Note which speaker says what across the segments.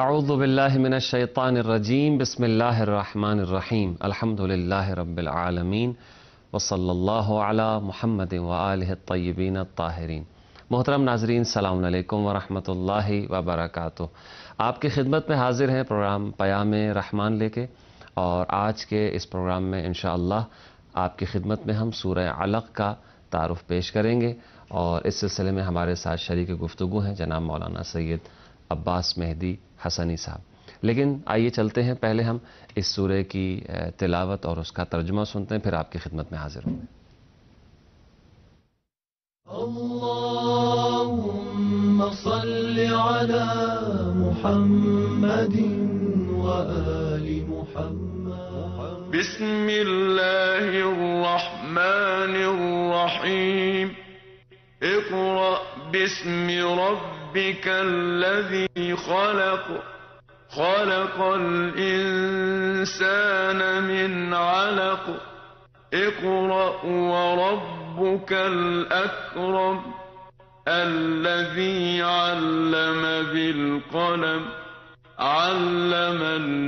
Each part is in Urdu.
Speaker 1: اعوذ باللہ من الشیطان الرجیم بسم اللہ الرحمن الرحیم الحمد للہ رب العالمین وصلی اللہ علی محمد وآلہ الطیبین الطاہرین۔ محترم ناظرین، السلام علیکم ورحمۃ اللہ وبرکاتہ۔ آپ کی خدمت میں حاضر ہیں پروگرام پیام رحمان لے کے، اور آج کے اس پروگرام میں انشاءاللہ آپ کی خدمت میں ہم سورہ علق کا تعارف پیش کریں گے، اور اس سلسلے میں ہمارے ساتھ شریک گفتگو ہیں جناب مولانا سید عباس مہدی حسنی صاحب۔ لیکن آئیے چلتے ہیں، پہلے ہم اس سورہ کی تلاوت اور اس کا ترجمہ سنتے ہیں، پھر آپ کی خدمت میں حاضر ہوں گے۔
Speaker 2: اللهم صل على محمد وآل محمد۔
Speaker 3: بسم الله الرحمن الرحيم۔ اقرأ باسم ربك الذي خلق، خلق الإنسان من علق، اقرأ وربك الأكرم الذي علم بالقلم، علم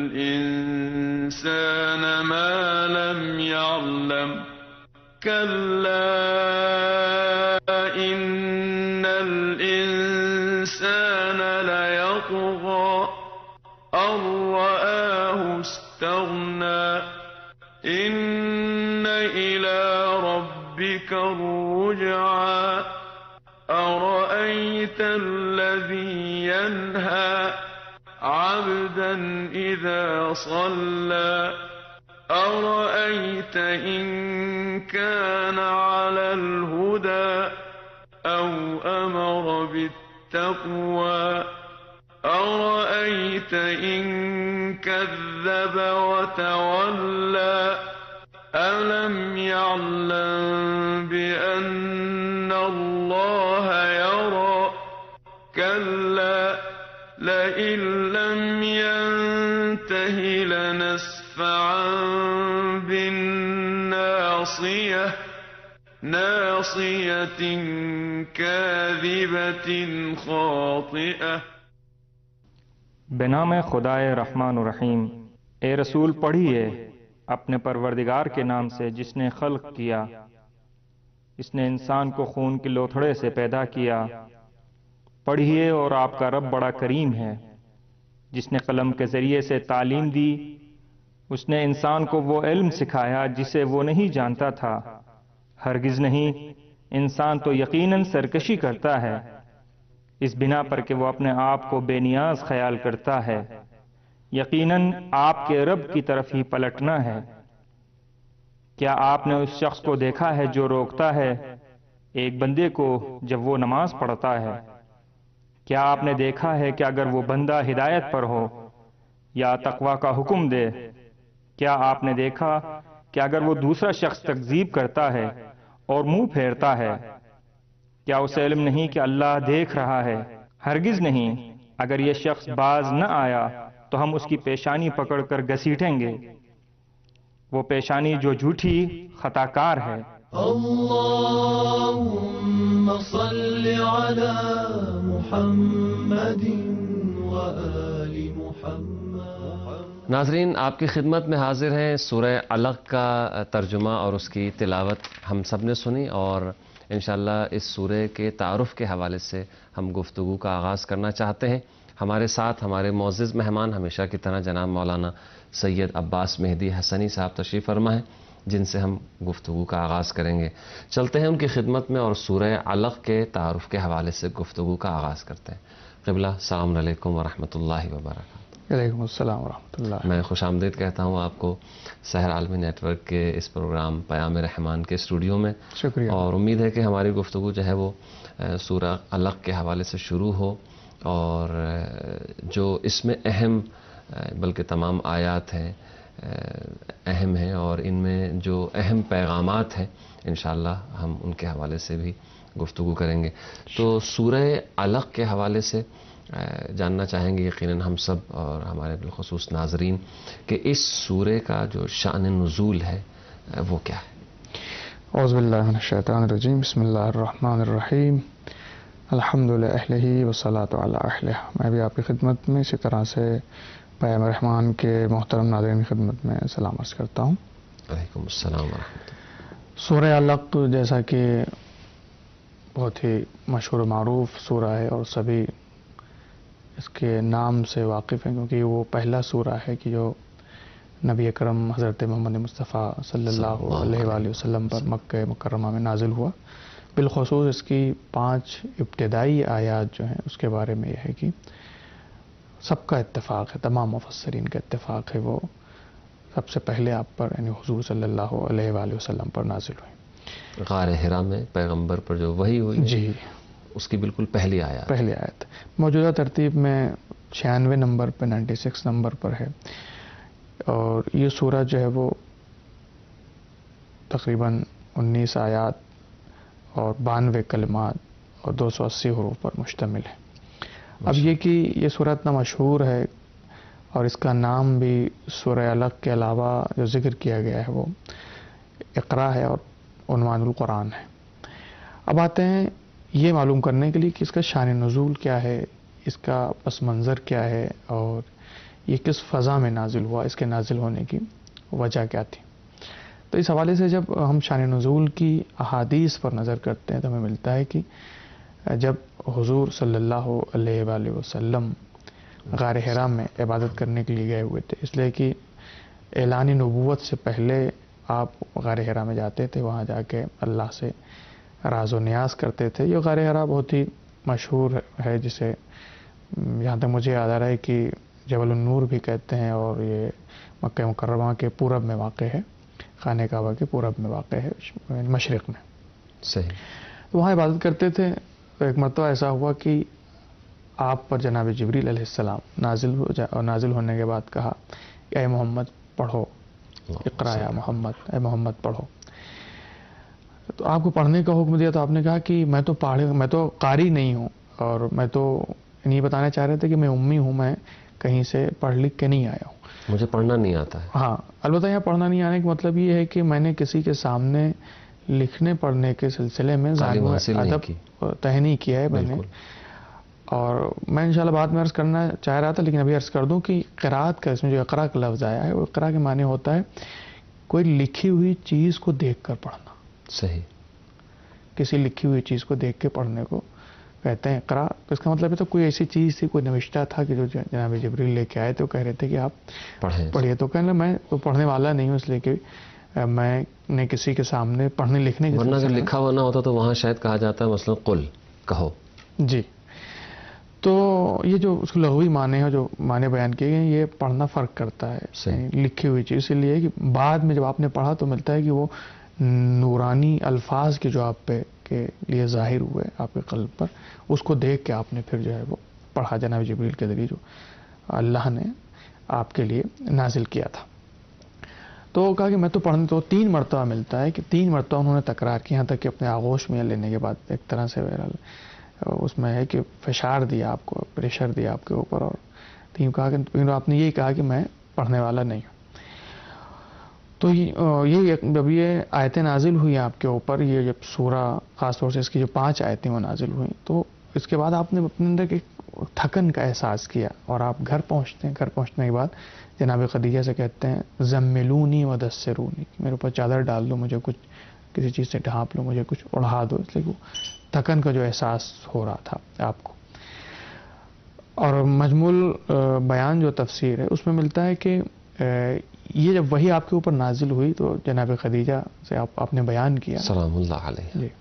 Speaker 3: الإنسان ما لم يعلم، كلا إن الإنسان ليطغى أن رآه استغنى، إن إلى ربك الرجعى، أرأيت الذي ينهى عبدا إذا صلى، أرأيت إن كان على الهدى أو أمر بالتقوى، أرأيت إن كذب وتولى، ألم يعلم بأن الله يرى، كلا لئن لم ينته لنسفعا بالناصية، ناصية كاذبة خاطئة۔
Speaker 4: بنام خدائے رحمان الرحیم۔ اے رسول پڑھیے اپنے پروردگار کے نام سے جس نے خلق کیا، اس نے انسان کو خون کے لوتھڑے سے پیدا کیا۔ پڑھیے اور آپ کا رب بڑا کریم ہے، جس نے قلم کے ذریعے سے تعلیم دی، اس نے انسان کو وہ علم سکھایا جسے وہ نہیں جانتا تھا۔ ہرگز نہیں، انسان تو یقیناً سرکشی کرتا ہے، اس بنا پر کہ وہ اپنے آپ کو بے نیاز خیال کرتا ہے۔ یقیناً آپ کے رب کی طرف ہی پلٹنا ہے۔ کیا آپ نے اس شخص کو دیکھا ہے جو روکتا ہے ایک بندے کو جب وہ نماز پڑھتا ہے؟ کیا آپ نے دیکھا ہے کہ اگر وہ بندہ ہدایت پر ہو یا تقوی کا حکم دے؟ کیا آپ نے دیکھا کہ اگر وہ دوسرا شخص تکذیب کرتا ہے اور منہ پھیرتا ہے، کیا اسے علم نہیں کہ اللہ دیکھ رہا ہے؟ ہرگز نہیں، اگر یہ شخص باز نہ آیا تو ہم اس کی پیشانی پکڑ کر گھسیٹیں گے، وہ پیشانی جو جھوٹی خطا کار ہے۔
Speaker 2: اللهم صل على محمد وآل محمد۔
Speaker 1: ناظرین، آپ کی خدمت میں حاضر ہیں، سورہ علق کا ترجمہ اور اس کی تلاوت ہم سب نے سنی، اور انشاءاللہ اس سورہ کے تعارف کے حوالے سے ہم گفتگو کا آغاز کرنا چاہتے ہیں۔ ہمارے ساتھ ہمارے معزز مہمان ہمیشہ کی طرح جناب مولانا سید عباس مہدی حسنی صاحب تشریف فرما ہیں، جن سے ہم گفتگو کا آغاز کریں گے۔ چلتے ہیں ان کی خدمت میں اور سورہ علق کے تعارف کے حوالے سے گفتگو کا آغاز کرتے ہیں۔ قبلہ، السلام علیکم ورحمۃ اللہ وبرکاتہ۔
Speaker 5: وعلیکم السلام ورحمۃ اللہ۔
Speaker 1: میں خوش آمدید کہتا ہوں آپ کو سحر عالمی نیٹ ورک کے اس پروگرام پیام رحمان کے اسٹوڈیو میں۔
Speaker 5: شکریہ۔
Speaker 1: اور امید ہے کہ ہماری گفتگو جو ہے وہ سورہ علق کے حوالے سے شروع ہو، اور جو اس میں اہم بلکہ تمام آیات ہیں اہم ہیں، اور ان میں جو اہم پیغامات ہیں انشاءاللہ ہم ان کے حوالے سے بھی گفتگو کریں گے۔ تو سورہ علق کے حوالے سے جاننا چاہیں گے یقیناً ہم سب اور ہمارے بالخصوص ناظرین کہ اس سورہ کا جو شأن نزول ہے وہ کیا ہے؟
Speaker 5: اعوذ باللہ من الشیطان الرجیم، بسم اللہ الرحمن الرحیم۔ الحمدللہ اہلہ والصلاۃ علی اہلہ. میں بھی آپ کی خدمت میں اسی طرح سے پیام رحمان کے محترم ناظرین کی خدمت میں سلام عرض کرتا ہوں.
Speaker 1: وعلیکم السلام ورحمۃ اللہ.
Speaker 5: سورہ علق جیسا کہ بہت ہی مشہور و معروف سورہ ہے اور سبھی اس کے نام سے واقف ہیں، کیونکہ وہ پہلا سورہ ہے کہ جو نبی اکرم حضرت محمد مصطفیٰ صلی اللہ علیہ وآلہ وسلم پر مکہ مکرمہ میں نازل ہوا. بالخصوص اس کی 5 ابتدائی آیات جو ہیں اس کے بارے میں یہ ہے کہ سب کا اتفاق ہے، تمام مفسرین کا اتفاق ہے، وہ سب سے پہلے آپ پر یعنی حضور صلی اللہ علیہ وآلہ وسلم پر نازل ہوئی.
Speaker 1: غار حرا میں پیغمبر پر جو وحی ہوئی
Speaker 5: جی،
Speaker 1: اس کی بالکل پہلی آیات.
Speaker 5: پہلی آیت موجودہ ترتیب میں 96 نمبر پہ 96 نمبر پر ہے، اور یہ سورہ جو ہے وہ تقریباً 19 آیات اور 92 کلمات اور 280 حروف پر مشتمل ہے. اب یہ کہ یہ سورہ اتنا مشہور ہے اور اس کا نام بھی سورہ علق کے علاوہ جو ذکر کیا گیا ہے وہ اقرا ہے اور عنوان القرآن ہے. اب آتے ہیں یہ معلوم کرنے کے لیے کہ اس کا شان نزول کیا ہے، اس کا پس منظر کیا ہے، اور یہ کس فضا میں نازل ہوا، اس کے نازل ہونے کی وجہ کیا تھی. تو اس حوالے سے جب ہم شان نزول کی احادیث پر نظر کرتے ہیں تو ہمیں ملتا ہے کہ جب حضور صلی اللہ علیہ وآلہ وسلم غار حرا میں عبادت کرنے کے لیے گئے ہوئے تھے، اس لیے کہ اعلان نبوت سے پہلے آپ غار حرا میں جاتے تھے، وہاں جا کے اللہ سے راز و نیاز کرتے تھے. یہ غار حرا بہت ہی مشہور ہے، جسے جہاں تک مجھے یاد آ رہا ہے کہ جبل النور بھی کہتے ہیں، اور یہ مکہ مکرمہ کے پورب میں واقع ہے، خانہ کعبہ کے پورب میں واقع ہے، مشرق میں.
Speaker 1: صحیح.
Speaker 5: تو وہاں عبادت کرتے تھے. تو ایک مرتبہ ایسا ہوا کہ آپ پر جناب جبریل علیہ السلام نازل ہونے کے بعد کہا کہ اے محمد پڑھو، اقرا یا محمد، اے محمد پڑھو. تو آپ کو پڑھنے کا حکم دیا تو آپ نے کہا کہ میں تو قاری نہیں ہوں، اور میں تو نہیں بتانا چاہ رہے تھے کہ میں امی ہوں، میں کہیں سے پڑھ لکھ کے نہیں آیا ہوں،
Speaker 1: مجھے پڑھنا نہیں آتا ہے.
Speaker 5: ہاں البتہ یہاں پڑھنا نہیں آنے کا مطلب یہ ہے کہ میں نے کسی کے سامنے لکھنے پڑھنے کے سلسلے میں
Speaker 1: تعلیم حاصل نہیں
Speaker 5: ادب
Speaker 1: کی.
Speaker 5: طے نہیں کیا ہے میں نے.
Speaker 1: بالکل.
Speaker 5: اور میں انشاءاللہ بعد میں عرض کرنا چاہ رہا تھا، لیکن ابھی عرض کر دوں کہ قرات کا اس میں جو اقرا کا لفظ آیا ہے وہ اقرا کے معنی ہوتا ہے کوئی لکھی ہوئی چیز کو دیکھ کر پڑھنا.
Speaker 1: صحیح.
Speaker 5: کسی لکھی ہوئی چیز کو دیکھ کے پڑھنے کو کہتے ہیں اقرا. تو اس کا مطلب ہے تو کوئی ایسی چیز تھی، کوئی نوشتہ تھا کہ جو جناب جبریل لے کے آئے تو کہہ رہے تھے کہ آپ پڑھیے. تو کہنے میں تو پڑھنے والا نہیں ہوں، اس لیے کہ میں نے کسی کے سامنے پڑھنے لکھنے کے
Speaker 1: ورنہ اگر لکھا ہوا نہ ہوتا تو وہاں شاید کہا جاتا ہے مثلا قل، کہو.
Speaker 5: جی. تو یہ جو اس کے لغوی معنی ہے، جو معنی بیان کیے گئے، یہ پڑھنا فرق کرتا ہے یعنی لکھی ہوئی چیز. اس لیے کہ بعد میں جب آپ نے پڑھا تو ملتا ہے کہ وہ نورانی الفاظ کے جو آپ پہ کے لیے ظاہر ہوئے آپ کے قلب پر، اس کو دیکھ کے آپ نے پھر جو ہے وہ پڑھا جناب جبریل کے ذریعے جو اللہ نے آپ کے لیے نازل کیا تھا. تو کہا کہ میں تو پڑھنے تو 3 مرتبہ ملتا ہے کہ 3 مرتبہ انہوں نے تکرار کی، یہاں تک کہ اپنے آغوش میں لینے کے بعد ایک طرح سے اس میں ہے کہ فشار دیا آپ کو، پریشر دیا آپ کے اوپر، اور 3 کہا کہ آپ نے یہی کہا کہ میں پڑھنے والا نہیں ہوں. تو یہ جب یہ آیتیں نازل ہوئی آپ کے اوپر، یہ جب سورہ خاص طور سے اس کی جو 5 آیتیں وہ نازل ہوئیں، تو اس کے بعد آپ نے اپنے اندر ایک تھکن کا احساس کیا، اور آپ گھر پہنچتے ہیں. گھر پہنچنے کے بعد جناب خدیجہ سے کہتے ہیں زملونی ودثرونی، میرے اوپر چادر ڈال دو، مجھے کچھ کسی چیز سے ڈھانپ لو، مجھے کچھ اڑا دو. اس لیے وہ تھکن کا جو احساس ہو رہا تھا آپ کو. اور مجموع بیان جو تفسیر ہے اس میں ملتا ہے کہ یہ جب وہی آپ کے اوپر نازل ہوئی تو جناب خدیجہ سے آپ نے بیان کیا
Speaker 1: سلام اللہ علیہ.
Speaker 5: جی.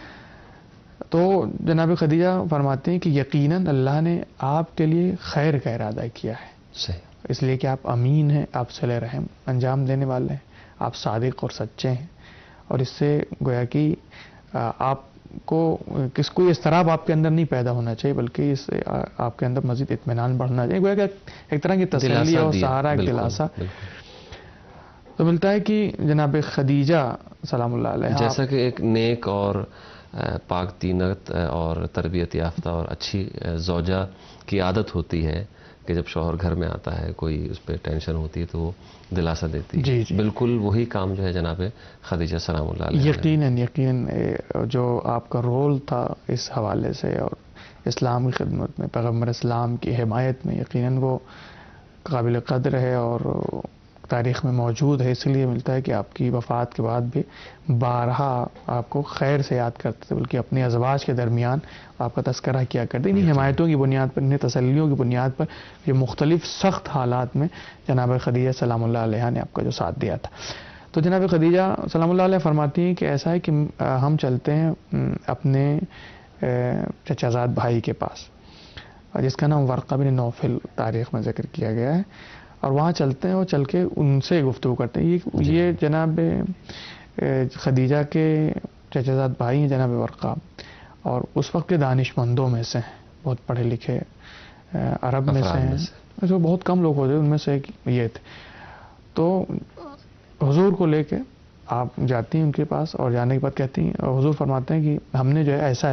Speaker 5: تو جناب خدیجہ فرماتے ہیں کہ یقیناً اللہ نے آپ کے لیے خیر کا ارادہ کیا ہے.
Speaker 1: صحیح.
Speaker 5: اس لیے کہ آپ امین ہیں، آپ صلہ رحم انجام دینے والے ہیں، آپ صادق اور سچے ہیں، اور اس سے گویا کہ آپ کو کوئی اضطراب آپ کے اندر نہیں پیدا ہونا چاہیے، بلکہ اس سے آپ کے اندر مزید اطمینان بڑھنا چاہیے. گویا کہ ایک طرح کی تسلی اور سہارا، ایک دلاسا تو ملتا ہے کہ جناب خدیجہ سلام اللہ علیہ
Speaker 1: جیسا کہ ایک نیک اور پاک تینت اور تربیت یافتہ اور اچھی زوجہ کی عادت ہوتی ہے کہ جب شوہر گھر میں آتا ہے کوئی اس پہ ٹینشن ہوتی ہے تو وہ دلاسا دیتی ہے.
Speaker 5: جی جی
Speaker 1: بالکل وہی کام جو ہے جناب خدیجہ سلام اللہ علیہ
Speaker 5: یقیناً جو آپ کا رول تھا اس حوالے سے اور اسلام کی خدمت میں، پیغمبر اسلام کی حمایت میں، یقیناً وہ قابل قدر ہے اور تاریخ میں موجود ہے. اس لیے ملتا ہے کہ آپ کی وفات کے بعد بھی بارہا آپ کو خیر سے یاد کرتے تھے، بلکہ اپنے ازواج کے درمیان آپ کا تذکرہ کیا کرتے. انہیں حمایتوں کی بنیاد پر، انہیں تسلیوں کی بنیاد پر یہ مختلف سخت حالات میں جناب خدیجہ سلام اللہ علیہ نے آپ کا جو ساتھ دیا تھا. تو جناب خدیجہ سلام اللہ علیہ فرماتی ہیں کہ ایسا ہے کہ ہم چلتے ہیں اپنے چچا زاد بھائی کے پاس، جس کا نام ورقہ بن نوفل تاریخ میں ذکر کیا گیا ہے، اور وہاں چلتے ہیں اور چل کے ان سے گفتگو کرتے ہیں. یہ جناب خدیجہ کے چچا زاد بھائی ہیں جناب ورقہ، اور اس وقت کے دانش مندوں میں سے ہیں، بہت پڑھے لکھے عرب میں سے ہیں، جو بہت کم لوگ ہوتے ہیں، ان میں سے ایک یہ تھے. تو حضور کو لے کے آپ جاتی ہیں ان کے پاس، اور جانے کے بعد کہتی ہیں، حضور فرماتے ہیں کہ ہم نے جو ہے ایسا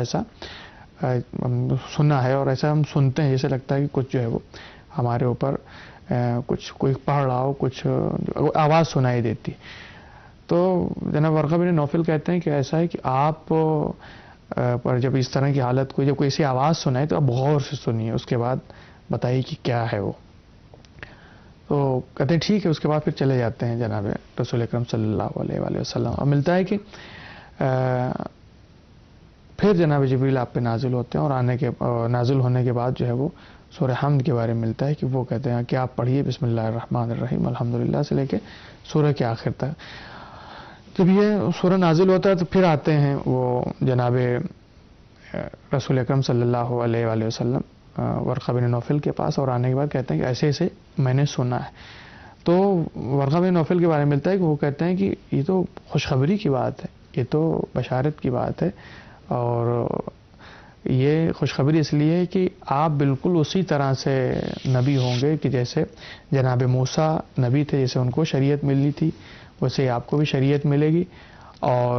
Speaker 5: سنا ہے، اور ایسا ہم سنتے ہیں جیسے لگتا ہے کہ کچھ جو ہے وہ ہمارے اوپر کچھ کوئی پڑھ رہا ہو، کچھ آواز سنائی دیتی. تو جناب ورقہ بن نوفل کہتے ہیں کہ ایسا ہے کہ آپ پر جب اس طرح کی حالت کوئی جب کوئی ایسی آواز سنائے تو آپ غور سے سنیے، اس کے بعد بتائیے کہ کیا ہے وہ. تو کہتے ہیں ٹھیک ہے. اس کے بعد پھر چلے جاتے ہیں جناب رسول اکرم صلی اللہ علیہ وآلہ وسلم، اور ملتا ہے کہ پھر جناب جبریل آپ پہ نازل ہوتے ہیں، اور نازل ہونے کے بعد جو ہے وہ سورہ حمد کے بارے میں ملتا ہے کہ وہ کہتے ہیں کہ آپ پڑھیے بسم اللہ الرحمن الرحیم الحمدللہ سے لے کے سورہ کے آخر تک. جب یہ سورہ نازل ہوتا ہے تو پھر آتے ہیں وہ جناب رسول اکرم صلی اللہ علیہ وآلہ وسلم ورقہ بن نوفل کے پاس، اور آنے کے بعد کہتے ہیں کہ ایسے ایسے میں نے سنا ہے. تو ورقہ بن نوفل کے بارے میں ملتا ہے کہ وہ کہتے ہیں کہ یہ تو خوشخبری کی بات ہے، یہ تو بشارت کی بات ہے، اور یہ خوشخبری اس لیے ہے کہ آپ بالکل اسی طرح سے نبی ہوں گے کہ جیسے جناب موسیٰ نبی تھے، جیسے ان کو شریعت ملی تھی ویسے آپ کو بھی شریعت ملے گی، اور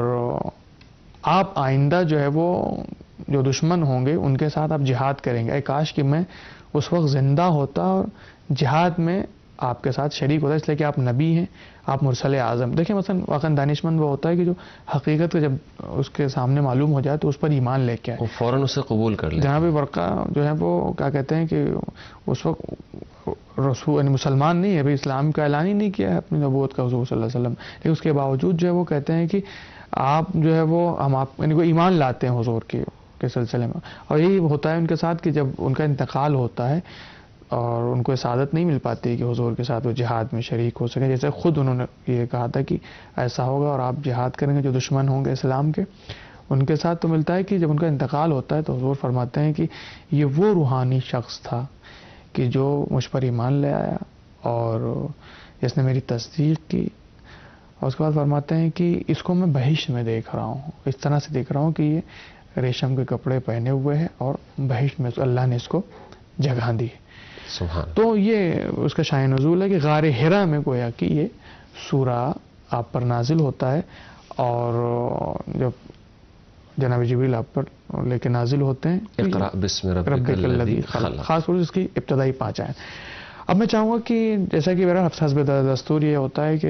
Speaker 5: آپ آئندہ جو ہے وہ جو دشمن ہوں گے ان کے ساتھ آپ جہاد کریں گے. اے کاش کہ میں اس وقت زندہ ہوتا اور جہاد میں آپ کے ساتھ شریک ہوتا، اس لیے کہ آپ نبی ہیں، آپ مرسل اعظم. دیکھیں مثلا واقعاً دانشمند وہ ہوتا ہے کہ جو حقیقت کو جب اس کے سامنے معلوم ہو جائے تو اس پر ایمان لے کے آئے،
Speaker 1: وہ فوراً اسے قبول کر لے.
Speaker 5: جناب ورقہ جو ہے وہ کیا کہتے ہیں کہ اس وقت رسول یعنی مسلمان نہیں ہے، ابھی اسلام کا اعلان ہی نہیں کیا ہے اپنی نبوت کا حضور صلی اللہ علیہ وسلم، لیکن اس کے باوجود جو ہے وہ کہتے ہیں کہ آپ جو ہے وہ ہم آپ یعنی کوئی ایمان لاتے ہیں حضور کے سلسلے میں. اور یہی ہوتا ہے ان کے ساتھ کہ جب ان کا انتقال ہوتا ہے اور ان کو سعادت نہیں مل پاتی کہ حضور کے ساتھ وہ جہاد میں شریک ہو سکے، جیسے خود انہوں نے یہ کہا تھا کہ ایسا ہوگا اور آپ جہاد کریں گے جو دشمن ہوں گے اسلام کے ان کے ساتھ. تو ملتا ہے کہ جب ان کا انتقال ہوتا ہے تو حضور فرماتے ہیں کہ یہ وہ روحانی شخص تھا کہ جو مجھ پر ایمان لے آیا اور جس نے میری تصدیق کی. اور اس کے بعد فرماتے ہیں کہ اس کو میں بہشت میں دیکھ رہا ہوں، اس طرح سے دیکھ رہا ہوں کہ یہ ریشم کے کپڑے پہنے ہوئے ہیں اور بہشت میں اللہ نے اس کو جگہ دی.
Speaker 1: سبحان.
Speaker 5: تو یہ اس کا شان نزول ہے کہ غار حرا میں گویا کہ یہ سورہ آپ پر نازل ہوتا ہے، اور جب جناب جبریل آپ پر لے کے نازل ہوتے ہیں
Speaker 1: اقرأ بسم ربک الذی خلق،
Speaker 5: خاص طور سے اس کی ابتدائی 5 آیات. اب میں چاہوں گا کہ جیسا کہ میرا حسب دستور یہ ہوتا ہے کہ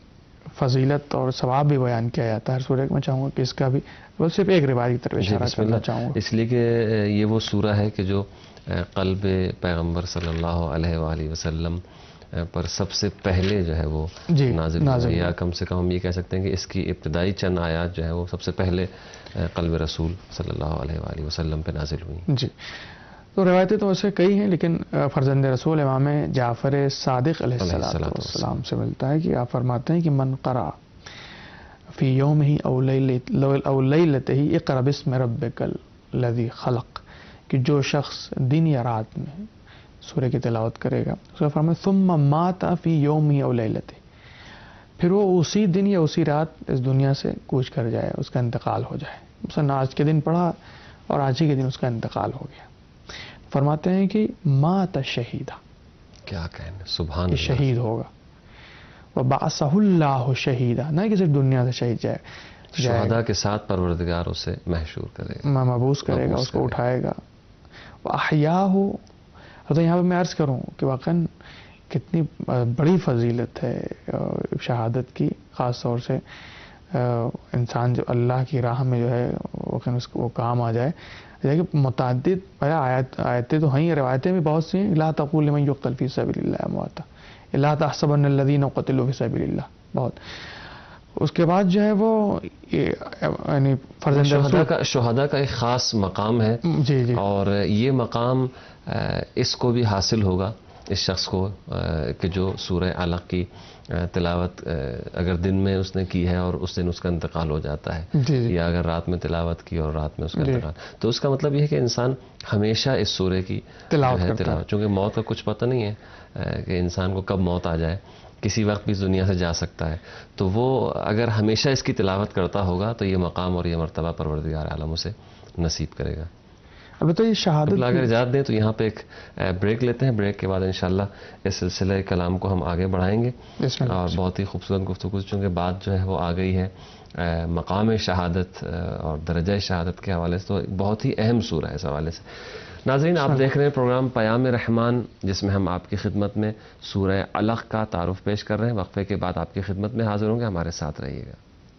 Speaker 5: فضیلت اور ثواب بھی بیان کیا جاتا ہے ہر سورہ. میں چاہوں گا کہ اس کا بھی بس صرف ایک روایت کی طرف اشارہ کرنا چاہوں گا،
Speaker 1: اس لیے کہ یہ وہ سورہ ہے کہ جو قلب پیغمبر صلی اللہ علیہ وآلہ وسلم پر سب سے پہلے جو ہے وہ نازل ہوئی، یا کم سے کم ہم یہ کہہ سکتے ہیں کہ اس کی ابتدائی چند آیات جو ہے وہ سب سے پہلے قلب رسول صلی اللہ علیہ وآلہ وسلم پہ نازل ہوئی.
Speaker 5: جی. تو روایتیں تو ویسے کئی ہیں، لیکن فرزند رسول امام جعفر صادق علیہ السلام سے ملتا ہے کہ آپ فرماتے ہیں کہ من قرأ فی یومہ او لیلتہ اقرأ بسم ربک الذی خلق، کہ جو شخص دن یا رات میں سورہ کی تلاوت کرے گا، اس کا فرمایا ثم مات فی یومہ او لیلتہ، پھر وہ اسی دن یا اسی رات اس دنیا سے کوچ کر جائے، اس کا انتقال ہو جائے. مثلا آج کے دن پڑھا اور آج ہی کے دن اس کا انتقال ہو گیا، فرماتے ہیں کہ مات شہیدہ،
Speaker 1: کیا کہنا، سبحان
Speaker 5: کہ شہید ہوگا. وبعثہ اللہ شہیدہ، نہ کہ صرف دنیا سے شہید جائے،
Speaker 1: شہداء کے ساتھ پروردگار اسے محشور کرے گا،
Speaker 5: مبعوث کرے گا، اس کو اٹھائے گا. احیاء ہو. تو یہاں پہ میں عرض کروں کہ واقعاً کتنی بڑی فضیلت ہے شہادت کی، خاص طور سے انسان جو اللہ کی راہ میں جو ہے اس کو وہ کام آ جائے. کہ متعدد آیتیں تو ہیں، روایتیں بھی بہت سی ہیں. لا تقول لمن یقتل فی سبیل اللہ امواتا لا تحسبن الذین قتلوا فی سبیل اللہ. بہت. اس کے بعد جو ہے وہ یعنی فرزند
Speaker 1: شہداء کا ایک خاص مقام ہے.
Speaker 5: جی
Speaker 1: اور یہ مقام اس کو بھی حاصل ہوگا، اس شخص کو کہ جو سورہ علق کی تلاوت اگر دن میں اس نے کی ہے اور اس دن اس کا انتقال ہو جاتا ہے، یا اگر رات میں تلاوت کی اور رات میں اس کا انتقال، تو اس کا مطلب یہ ہے کہ انسان ہمیشہ اس سورے کی تلاوت، چونکہ موت کا کچھ پتہ نہیں ہے کہ انسان کو کب موت آ جائے، کسی وقت بھی دنیا سے جا سکتا ہے. تو وہ اگر ہمیشہ اس کی تلاوت کرتا ہوگا تو یہ مقام اور یہ مرتبہ پروردگار عالم اسے نصیب کرے گا.
Speaker 5: البتہ یہ شہادت
Speaker 1: اگر اجازت دیں تو یہاں پہ ایک بریک لیتے ہیں. بریک کے بعد انشاءاللہ اس سلسلہ کلام کو ہم آگے بڑھائیں گے. اور بہت ہی خوبصورت گفتگو، چونکہ بات جو ہے وہ آ گئی ہے مقام شہادت اور درجہ شہادت کے حوالے سے، تو بہت ہی اہم سورہ ہے اس حوالے سے. ناظرین، آپ دیکھ رہے ہیں پروگرام پیام رحمان، جس میں ہم آپ کی خدمت میں سورہ علق کا تعارف پیش کر رہے ہیں. وقفے کے بعد آپ کی خدمت میں حاضر ہوں گے، ہمارے ساتھ رہیے گا.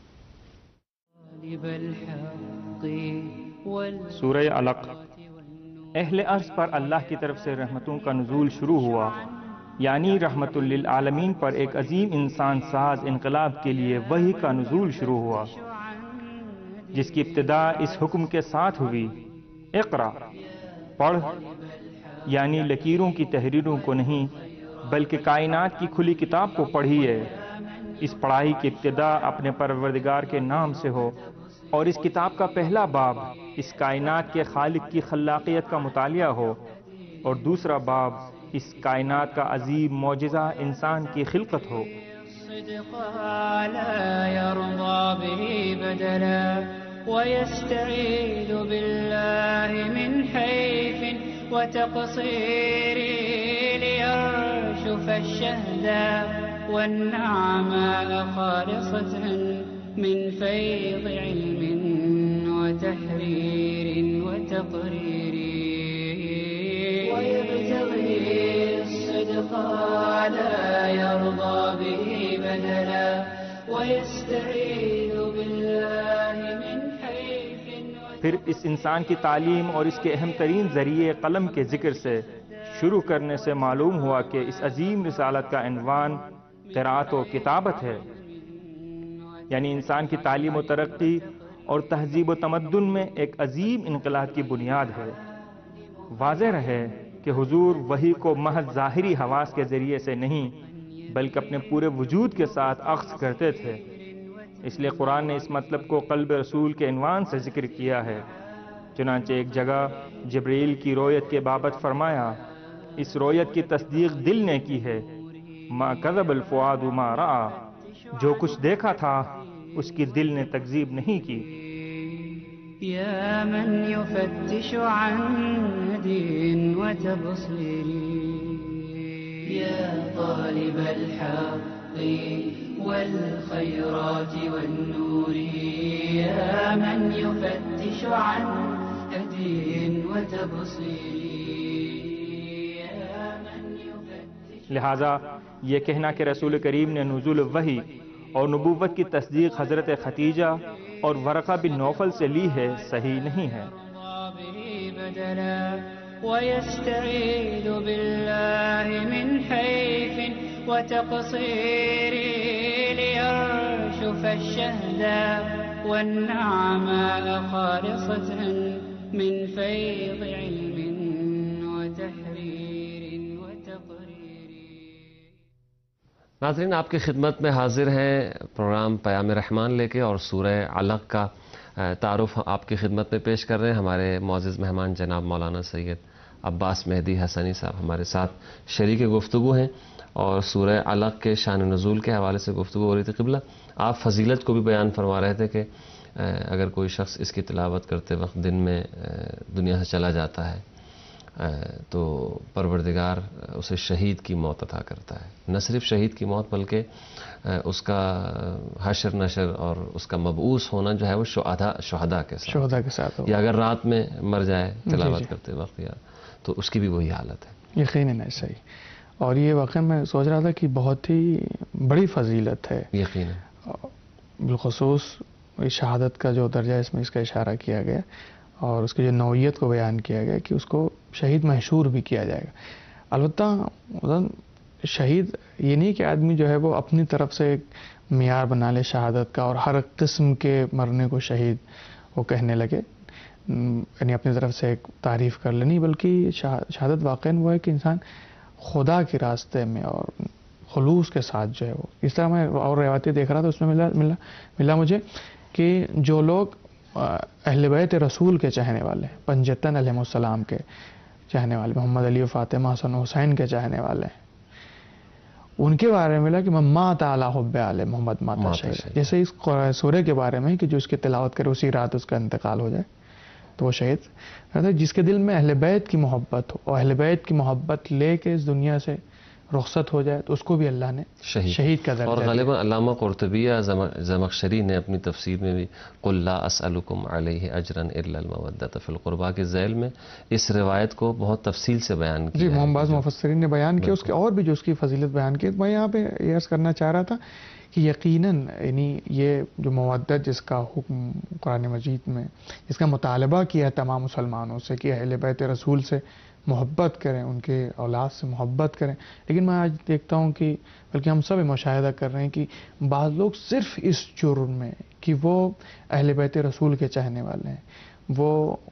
Speaker 4: سورہ علق. اہل ارض پر اللہ کی طرف سے رحمتوں کا نزول شروع ہوا، یعنی رحمت للعالمین پر ایک عظیم انسان ساز انقلاب کے لیے وحی کا نزول شروع ہوا، جس کی ابتدا اس حکم کے ساتھ ہوئی: اقرا، پڑھ. یعنی لکیروں کی تحریروں کو نہیں بلکہ کائنات کی کھلی کتاب کو پڑھیے. اس پڑھائی کی ابتدا اپنے پروردگار کے نام سے ہو، اور اس کتاب کا پہلا باب اس کائنات کے خالق کی خلاقیت کا مطالعہ ہو، اور دوسرا باب اس کائنات کا عظیم معجزہ انسان کی خلقت ہو.
Speaker 6: ويستعيذ بالله من حيف وتقصير ليرشف الشهداء والنعماء خالصة من فيض علم وتحرير وتقرير ويبتغي الصدق لا يرضى به بدلا ويستعيذ بالله من
Speaker 4: پھر اس انسان کی تعلیم اور اس کے اہم ترین ذریعے قلم کے ذکر سے شروع کرنے سے معلوم ہوا کہ اس عظیم رسالت کا عنوان قرأت و کتابت ہے، یعنی انسان کی تعلیم و ترقی اور تہذیب و تمدن میں ایک عظیم انقلاب کی بنیاد ہے. واضح رہے کہ حضور وحی کو محض ظاہری حواس کے ذریعے سے نہیں بلکہ اپنے پورے وجود کے ساتھ اخذ کرتے تھے. اس لیے قرآن نے اس مطلب کو قلب رسول کے عنوان سے ذکر کیا ہے. چنانچہ ایک جگہ جبرائیل کی رویت کے بابت فرمایا: اس رویت کی تصدیق دل نے کی ہے. ما کذب الفؤاد ما رأى، جو کچھ دیکھا تھا اس کی دل نے تکذیب نہیں کی.
Speaker 6: یا من یفتش عن دین و تبصیر یا طالب الحق والخيرات والنور يا من يفتش عن هدي وتبصير يا من يفتش.
Speaker 4: لہذا یہ کہنا کہ رسول کریم نے نزول وحی اور نبوت کی تصدیق حضرت ختیجہ اور ورقہ بن نوفل سے لی ہے صحیح نہیں ہے.
Speaker 6: ويستعيذ بالله من حيف وتقصير ليرشف الشهداء والنعماء خالصة من فيض علم وتحرير وتقرير.
Speaker 1: ناظرین، آپ کی خدمت میں حاضر ہیں پروگرام پیام رحمان لے کے، اور سورہ علق کا تعارف آپ کی خدمت میں پیش کر رہے ہیں. ہمارے معزز مہمان جناب مولانا سید عباس مہدی حسنی صاحب ہمارے ساتھ شریک گفتگو ہیں، اور سورہ علق کے شان نزول کے حوالے سے گفتگو ہو رہی تھی. قبلہ آپ فضیلت کو بھی بیان فرما رہے تھے کہ اگر کوئی شخص اس کی تلاوت کرتے وقت دن میں دنیا سے چلا جاتا ہے تو پروردگار اسے شہید کی موت عطا کرتا ہے. نہ صرف شہید کی موت بلکہ اس کا حشر نشر اور اس کا مبعوث ہونا جو ہے وہ شہداء کے ساتھ
Speaker 5: ہو.
Speaker 1: یا اگر رات میں مر جائے تلاوت کرتے وقت یا تو اس کی بھی وہی حالت ہے.
Speaker 5: یقیناً ایسا ہی. اور یہ واقعہ میں سوچ رہا تھا کہ بہت ہی بڑی فضیلت ہے
Speaker 1: یقیناً.
Speaker 5: بالخصوص شہادت کا جو درجہ اس میں اس کا اشارہ کیا گیا اور اس کی جو نوعیت کو بیان کیا گیا کہ اس کو شہید محشور بھی کیا جائے گا. البتہ شہید یہ نہیں کہ آدمی جو ہے وہ اپنی طرف سے ایک معیار بنا لے شہادت کا اور ہر قسم کے مرنے کو شہید وہ کہنے لگے، یعنی اپنی طرف سے ایک تعریف کر لے. نہیں، بلکہ شہادت واقعاً وہ ہے کہ انسان خدا کے راستے میں اور خلوص کے ساتھ جو ہے وہ، اس طرح میں اور روایتیں دیکھ رہا تھا، اس میں ملا مجھے کہ جو لوگ اہل بیت رسول کے چاہنے والے ہیں، پنجتن علیہ السلام کے چاہنے والے، محمد علی و فاطمہ حسن و حسین کے چاہنے والے ہیں، ان کے بارے میں ملا کہ مات علی حب آل محمد ماتا شہید. جیسے اس سورہ کے بارے میں کہ جو اس کی تلاوت کرے اسی رات اس کا انتقال ہو جائے تو وہ شہید. جس کے دل میں اہل بیت کی محبت ہو اور اہل بیت کی محبت لے کے اس دنیا سے رخصت ہو جائے تو اس کو بھی اللہ نے شہید کا درجہ
Speaker 1: اور
Speaker 5: دیا.
Speaker 1: غالباً علامہ قرطبی یا زمخشری نے اپنی تفسیر میں بھی قل لا اسألکم علیہ اجرا الا المودۃ فی القربى کے ذیل میں اس روایت کو بہت تفصیل سے بیان کیا.
Speaker 5: جی، محمد مفسرین نے بیان کیا اس کے اور بھی جو اس کی فضیلت بیان کی. میں یہاں پہ یہ عرض کرنا چاہ رہا تھا کہ یقیناً یعنی یہ جو مودت جس کا حکم قرآن مجید میں جس کا مطالبہ کیا تمام مسلمانوں سے کہ اہل بیت رسول سے محبت کریں، ان کے اولاد سے محبت کریں، لیکن میں آج دیکھتا ہوں کہ بلکہ ہم سب مشاہدہ کر رہے ہیں کہ بعض لوگ صرف اس جرم میں کہ وہ اہل بیت رسول کے چاہنے والے ہیں، وہ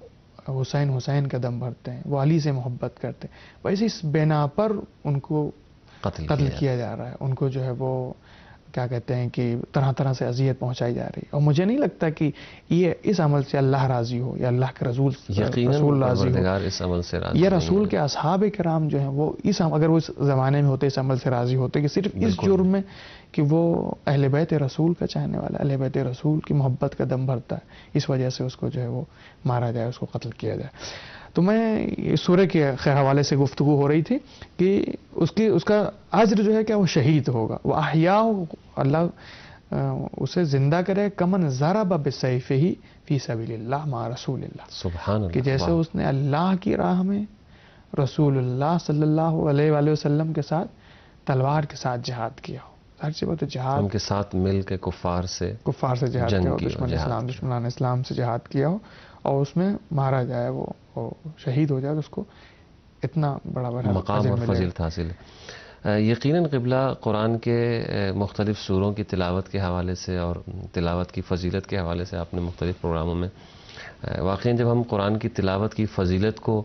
Speaker 5: حسین کا دم بھرتے ہیں، وہ علی سے محبت کرتے ہیں، ویسے اس بنا پر ان کو قتل کیا جا رہا ہے. ان کو جو ہے وہ کیا کہتے ہیں کہ طرح طرح سے اذیت پہنچائی جا رہی ہے. اور مجھے نہیں لگتا کہ یہ اس عمل سے اللہ راضی ہو یا اللہ کے رسول راضی ہو
Speaker 1: اس عمل سے راضی
Speaker 5: یا رسول کے اصحاب کرام جو ہیں وہ اگر وہ اس زمانے میں ہوتے اس عمل سے راضی ہوتے کہ صرف اس جرم میں کہ وہ اہل بیت رسول کا چاہنے والا، اہل بیت رسول کی محبت کا دم بھرتا ہے، اس وجہ سے اس کو جو ہے وہ مارا جائے، اس کو قتل کیا جائے. تو میں اس سورہ کے حوالے سے گفتگو ہو رہی تھی کہ اس کا اجر جو ہے کہ وہ شہید ہوگا. وہ احیاء اللہ اسے زندہ کرے کمن ضرب بسیفہ فی سبیل اللہ مع رسول اللہ.
Speaker 1: سبحان اللہ.
Speaker 5: کہ جیسے اس نے اللہ کی راہ میں رسول اللہ صلی اللہ علیہ وآلہ وسلم کے ساتھ تلوار کے ساتھ جہاد کیا ہو. ہر سی بات جہاد
Speaker 1: ان کے ساتھ مل کے کفار سے
Speaker 5: جہاد کیا ہو، دشمنان اسلام سے جہاد کیا ہو اور اس میں مارا جائے، وہ شہید ہو جائے تو اس کو اتنا بڑا
Speaker 1: مقام اور فضیلت حاصل ہے. یقیناً قبلہ قرآن کے مختلف سوروں کی تلاوت کے حوالے سے اور تلاوت کی فضیلت کے حوالے سے آپ نے مختلف پروگراموں میں واقعی جب ہم قرآن کی تلاوت کی فضیلت کو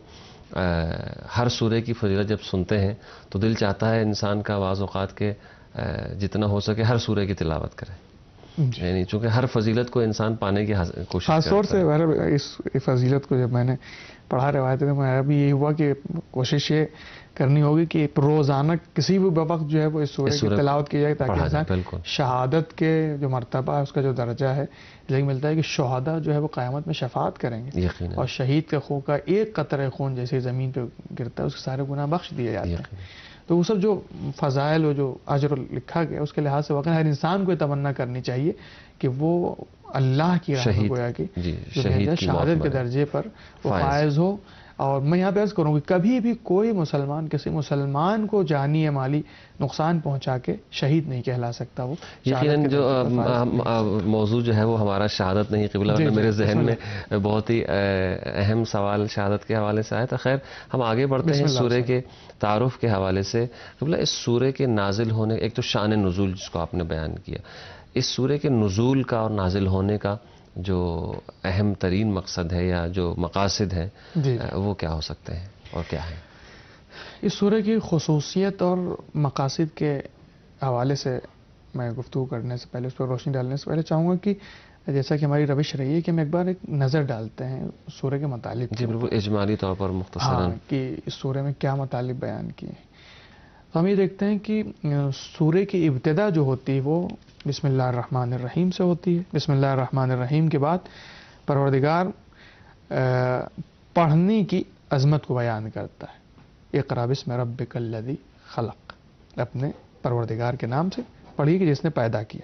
Speaker 1: ہر سورے کی فضیلت جب سنتے ہیں تو دل چاہتا ہے انسان کا بعض اوقات کے جتنا ہو سکے ہر سورے کی تلاوت کرے. یعنی چونکہ ہر فضیلت کو انسان پانے کی کوشش
Speaker 5: خاص طور سے اس فضیلت کو جب میں نے پڑھا روایت میں میرا بھی یہ ہوا کہ کوشش یہ کرنی ہوگی کہ روزانہ کسی بھی وقت جو ہے وہ اس سورہ کی تلاوت کی جائے تاکہ انسان شہادت کے جو مرتبہ ہے اس کا جو درجہ ہے لیکن ملتا ہے کہ شہداء جو ہے وہ قیامت میں شفاعت کریں گے اور شہید کے خون کا ایک قطرہ خون جیسے زمین پہ گرتا ہے اس کے سارے گناہ بخش دیے جاتے ہیں. تو وہ سب جو فضائل و جو اجر لکھا گیا اس کے لحاظ سے واقعا ہر انسان کو یہ تمنا کرنی چاہیے کہ وہ اللہ کی راہ میں گویا کہ شہادت کے درجے پر وہ فائز ہو. اور میں یہاں پہ عرض کروں کہ کبھی بھی کوئی مسلمان کسی مسلمان کو جانی یا مالی نقصان پہنچا کے شہید نہیں کہلا سکتا. وہ
Speaker 1: یقیناً جو موضوع جو ہے وہ ہمارا شہادت نہیں قبلہ میرے ذہن میں بہت ہی اہم سوال شہادت کے حوالے سے آیا تھا. خیر ہم آگے بڑھتے ہیں سورہ کے تعارف کے حوالے سے. قبلہ اس سورہ کے نازل ہونے ایک تو شان نزول جس کو آپ نے بیان کیا، اس سورہ کے نزول کا اور نازل ہونے کا جو اہم ترین مقصد ہے یا جو مقاصد ہے وہ کیا ہو سکتے ہیں اور کیا ہے؟
Speaker 5: اس سورہ کی خصوصیت اور مقاصد کے حوالے سے میں گفتگو کرنے سے پہلے اس پر روشنی ڈالنے سے پہلے چاہوں گا کہ جیسا کہ ہماری روش رہی ہے کہ ہم ایک بار ایک نظر ڈالتے ہیں سورہ کے مطالب.
Speaker 1: جی بالکل اجمالی طور پر مختصراً
Speaker 5: کہ اس سورہ میں کیا مطالب بیان کیے ہیں. ہم یہ دیکھتے ہیں کہ سورہ کی ابتدا جو ہوتی ہے وہ بسم اللہ الرحمن الرحیم سے ہوتی ہے. بسم اللہ الرحمن الرحیم کے بعد پروردگار پڑھنے کی عظمت کو بیان کرتا ہے۔ اقرا بسم ربک الذی خلق، اپنے پروردگار کے نام سے پڑھیے کہ جس نے پیدا کیا۔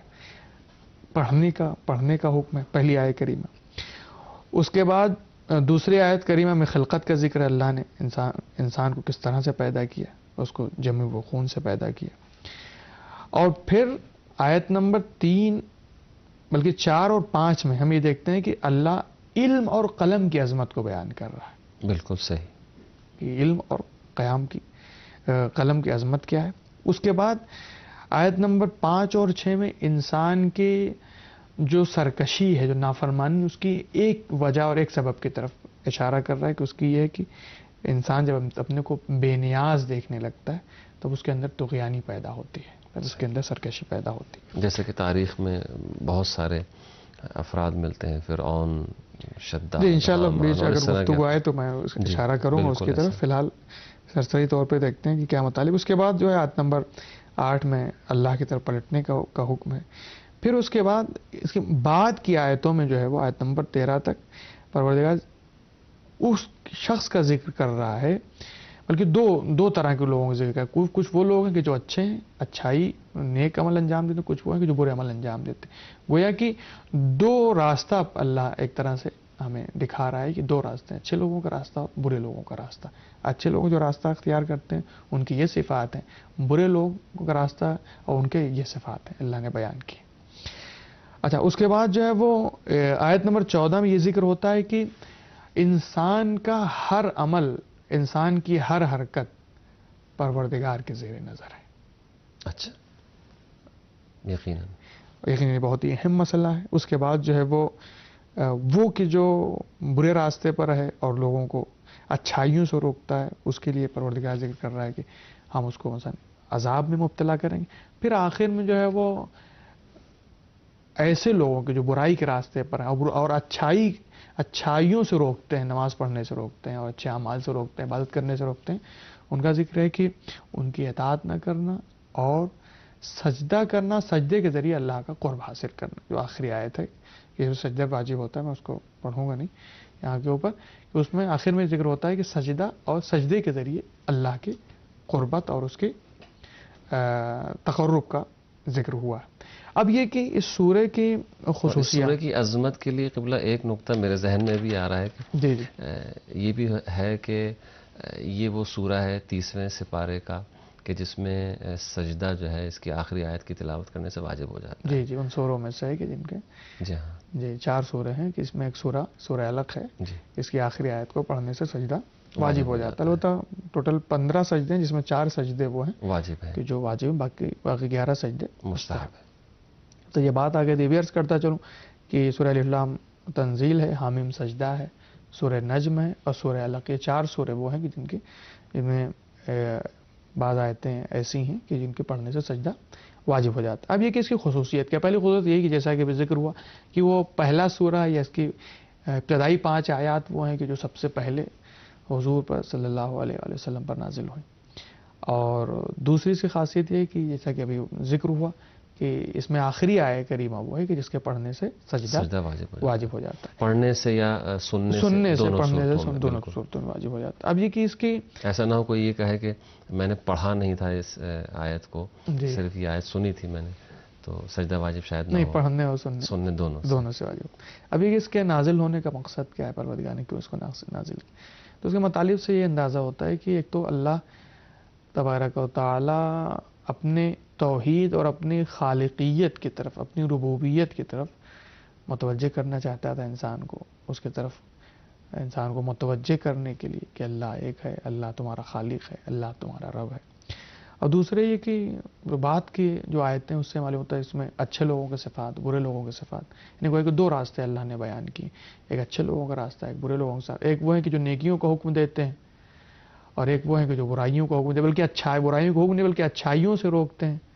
Speaker 5: پڑھنے کا حکم ہے پہلی آیت کریمہ۔ اس کے بعد دوسری آیت کریمہ میں خلقت کا ذکر ہے، اللہ نے انسان کو کس طرح سے پیدا کیا، اس کو جمع و خون سے پیدا کیا۔ اور پھر آیت نمبر 3 بلکہ 4 اور 5 میں ہم یہ دیکھتے ہیں کہ اللہ علم اور قلم کی عظمت کو بیان کر رہا ہے،
Speaker 1: بالکل صحیح،
Speaker 5: کہ علم اور قلم کی عظمت کیا ہے۔ اس کے بعد آیت نمبر 5 اور 6 میں انسان کے جو سرکشی ہے، جو نافرمانی، اس کی ایک وجہ اور ایک سبب کی طرف اشارہ کر رہا ہے کہ اس کی یہ ہے کہ انسان جب اپنے کو بے نیاز دیکھنے لگتا ہے تب اس کے اندر طغیانی پیدا ہوتی ہے، اس کے اندر سرکشی پیدا ہوتی ہے۔
Speaker 1: جیسے کہ تاریخ میں بہت سارے افراد ملتے ہیں، فرعون، شداد،
Speaker 5: جی انشاءاللہ
Speaker 1: حامان،
Speaker 5: بیچ
Speaker 1: اور اس
Speaker 5: اگر
Speaker 1: طرح
Speaker 5: گفتگو
Speaker 1: کے-
Speaker 5: آئے تو میں اس
Speaker 1: جی،
Speaker 5: اشارہ کروں گا اس کی
Speaker 1: بالکل
Speaker 5: طرف۔
Speaker 1: ایسا۔
Speaker 5: فی الحال سرسری طور پہ دیکھتے ہیں کہ کیا مطالب۔ اس کے بعد جو ہے آیت نمبر 8 میں اللہ کی طرف پلٹنے کا حکم ہے۔ پھر اس کے بعد اس کے بعد کی آیتوں میں جو ہے وہ آیت نمبر 13 تک پروردگار اس شخص کا ذکر کر رہا ہے، بلکہ دو طرح کے لوگوں کا ذکر کر رہا ہے۔ کچھ وہ لوگ ہیں کہ جو اچھے ہیں، اچھائی نیک عمل انجام دیتے ہیں، کچھ وہ ہیں کہ جو برے عمل انجام دیتے ہیں۔ گویا کہ دو راستہ اللہ ایک طرح سے ہمیں دکھا رہا ہے کہ دو راستے ہیں، اچھے لوگوں کا راستہ اور برے لوگوں کا راستہ۔ اچھے لوگ جو راستہ اختیار کرتے ہیں ان کی یہ صفات ہیں، برے لوگوں کا راستہ اور ان کے یہ صفات ہیں اللہ نے بیان کی۔ اچھا، اس کے بعد جو ہے وہ آیت نمبر 14 میں یہ ذکر ہوتا ہے کہ انسان کا ہر عمل، انسان کی ہر حرکت پروردگار کے زیر نظر ہے۔
Speaker 1: اچھا، یقیناً،
Speaker 5: لیکن یہ بہت ہی اہم مسئلہ ہے۔ اس کے بعد جو ہے وہ کہ جو برے راستے پر ہے اور لوگوں کو اچھائیوں سے روکتا ہے، اس کے لیے پروردگار ذکر کر رہا ہے کہ ہم اس کو مثلا عذاب میں مبتلا کریں گے۔ پھر آخر میں جو ہے وہ ایسے لوگوں کے جو برائی کے راستے پر ہیں اور اچھائیوں سے روکتے ہیں، نماز پڑھنے سے روکتے ہیں اور اچھے اعمال سے روکتے ہیں، عبادت کرنے سے روکتے ہیں، ان کا ذکر ہے کہ ان کی اطاعت نہ کرنا اور سجدہ کرنا، سجدے کے ذریعے اللہ کا قرب حاصل کرنا، جو آخری آیت ہے۔ یہ جو سجدہ واجب ہوتا ہے میں اس کو پڑھوں گا نہیں یہاں کے اوپر، کہ اس میں آخر میں ذکر ہوتا ہے کہ سجدہ اور سجدے کے ذریعے اللہ کے قربت اور اس کے تقرب کا ذکر ہوا ہے۔ اب یہ کہ اس سورہ کی
Speaker 1: اور اس
Speaker 5: خصوصیات،
Speaker 1: سورہ کی عظمت کے لیے قبلہ ایک نقطہ میرے ذہن میں بھی آ رہا ہے کہ
Speaker 5: جی جی
Speaker 1: یہ بھی ہے کہ یہ وہ سورہ ہے 30ویں سپارے کا کہ جس میں سجدہ جو ہے اس کی آخری آیت کی تلاوت کرنے سے واجب ہو جاتا ہے۔
Speaker 5: جی جی ان سوروں میں سے ہے کہ جن کے
Speaker 1: جی ہاں،
Speaker 5: جی 4 سورے ہیں کہ اس میں ایک سورہ علق ہے،
Speaker 1: جی،
Speaker 5: اس کی آخری آیت کو پڑھنے سے سجدہ واجب ہو جاتا ہے۔ البتہ ٹوٹل 15 سجدے ہیں جس میں 4 سجدے وہ ہیں
Speaker 1: واجب ہے،
Speaker 5: کہ جو واجب ہیں، باقی 11 سجدے
Speaker 1: مستحب ہے۔
Speaker 5: تو یہ بات آگے یہ بھی عرض کرتا چلوں کہ سورہ الف لام تنزیل ہے، حامیم سجدہ ہے، سورہ نجم ہے اور سورہ علق، یہ 4 سورے وہ ہیں کہ جن میں بعض آیتیں ایسی ہیں کہ جن کے پڑھنے سے سجدہ واجب ہو جاتا ہے۔ اب یہ کہ اس کی خصوصیت کیا؟ پہلی خصوصیت یہ کہ جیسا کہ ذکر ہوا کہ وہ پہلا سورہ ہے، یا اس کی ابتدائی 5 آیات وہ ہیں کہ جو سب سے پہلے حضور پر صلی اللہ علیہ وآلہ وسلم پر نازل ہوئیں۔ اور دوسری سی خاصیت یہ ہے کہ جیسا کہ ابھی ذکر ہوا کہ اس میں آخری آیت کریمہ وہ ہے کہ جس کے پڑھنے سے سجدہ واجب ہو جاتا ہے،
Speaker 1: پڑھنے سے یا سننے سے، دونوں
Speaker 5: پڑھنے سے
Speaker 1: صورتوں میں،
Speaker 5: دونوں
Speaker 1: بالکل۔
Speaker 5: صورتوں میں واجب ہو جاتا ہے۔ اب یہ کہ اس کی
Speaker 1: ایسا نہ ہو کوئی یہ کہے کہ میں نے پڑھا نہیں تھا اس آیت کو،
Speaker 5: جی
Speaker 1: صرف یہ آیت سنی تھی میں نے، تو سجدہ واجب شاید نہ
Speaker 5: نہیں،
Speaker 1: ہو،
Speaker 5: پڑھنے اور
Speaker 1: سننے دونوں سے۔
Speaker 5: سے واجب۔ اب یہ کہ اس کے نازل ہونے کا مقصد کیا ہے، پروردگار نے کیوں اس کو نازل کیا؟ تو اس کے مطالب سے یہ اندازہ ہوتا ہے کہ ایک تو اللہ تبارک و تعالی اپنے توحید اور اپنی خالقیت کی طرف، اپنی ربوبیت کی طرف متوجہ کرنا چاہتا تھا انسان کو، اس کی طرف انسان کو متوجہ کرنے کے لیے کہ اللہ ایک ہے، اللہ تمہارا خالق ہے، اللہ تمہارا رب ہے۔ اور دوسرے یہ کہ بات کی جو آیتیں اس سے معلوم ہوتا ہے اس میں اچھے لوگوں کے صفات، برے لوگوں کے صفات، یعنی کوئی کہ 2 راستے اللہ نے بیان کی، ایک اچھے لوگوں کا راستہ، ایک برے لوگوں کے ساتھ۔ ایک وہ ہے کہ جو نیکیوں کا حکم دیتے ہیں اور ایک وہ ہے کہ جو برائیوں کا حکم دیتے ہیں، بلکہ برائیوں کا حکم نہیں بلکہ اچھائیوں سے روکتے ہیں۔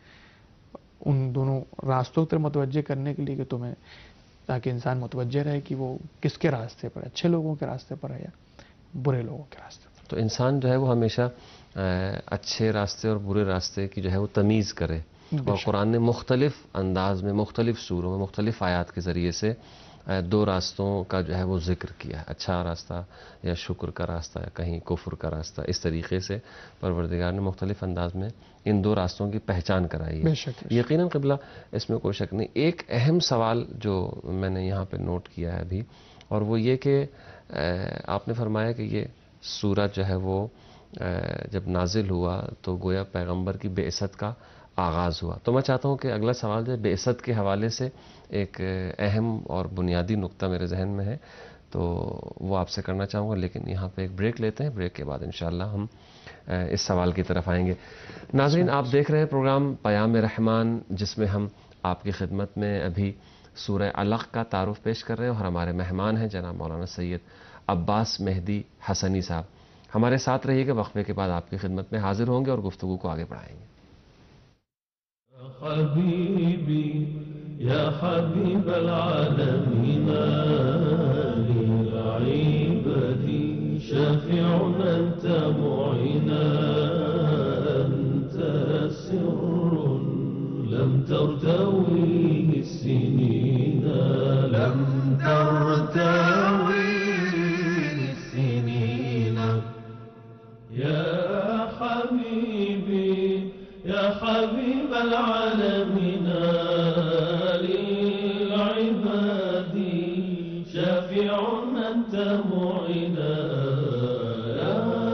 Speaker 5: ان دونوں راستوں کی طرف متوجہ کرنے کے لیے کہ تمہیں، تاکہ انسان متوجہ رہے کہ وہ کس کے راستے پر ہے، اچھے لوگوں کے راستے پر ہے یا برے لوگوں کے راستے پر۔
Speaker 1: تو انسان جو ہے وہ ہمیشہ اچھے راستے اور برے راستے کی جو ہے وہ تمیز کرے، اور قرآن نے مختلف انداز میں، مختلف سوروں میں، مختلف آیات کے ذریعے سے दो रास्तों का जो है वो जिक्र किया है, अच्छा रास्ता या शुक्र का रास्ता या कहीं कुफ्र का रास्ता। इस तरीके से परवरदिगार ने मुख्तलिफ अंदाज में इन दो रास्तों की पहचान कराई है। यकीनन क़िबला, इसमें कोई शक नहीं। एक अहम सवाल जो मैंने यहाँ पे नोट किया है अभी, और वो ये कि आपने फरमाया कि ये सूरत जो है वो जब नाजिल हुआ तो गोया पैगंबर की बेइज्जत का आगाज़ हुआ। तो मैं चाहता हूँ कि अगला सवाल जो है बेइज्जत के हवाले से एक अहम और बुनियादी नुक्ता मेरे जहन में है, तो वो आपसे करना चाहूँगा। लेकिन यहाँ पे एक ब्रेक लेते हैं, ब्रेक के बाद इंशाअल्लाह हम इस सवाल की तरफ आएंगे। नाज़रीन, आप देख रहे हैं प्रोग्राम पयाम रहमान, जिसमें हम आपकी खिदमत में अभी सूरह अलक़ का तारुफ पेश कर रहे हैं और हमारे मेहमान हैं जनाब मौलाना सैयद अब्बास मेहदी हसनी साहब। हमारे साथ रहिएगा, वक्फे के बाद आपकी खिदमत में हाजिर होंगे और गुफ्तगू को आगे बढ़ाएंगे।
Speaker 2: हबीबी या हबीब العالمين للعبادي شافع أنت معينا أنت سر لم ترتويه السنين لم ترتويه السنين يا حبيبي يا حبيب العالمين للعباد شافع أنت معينا يا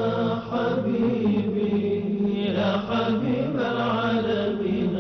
Speaker 2: حبيبي يا حبيب العالمين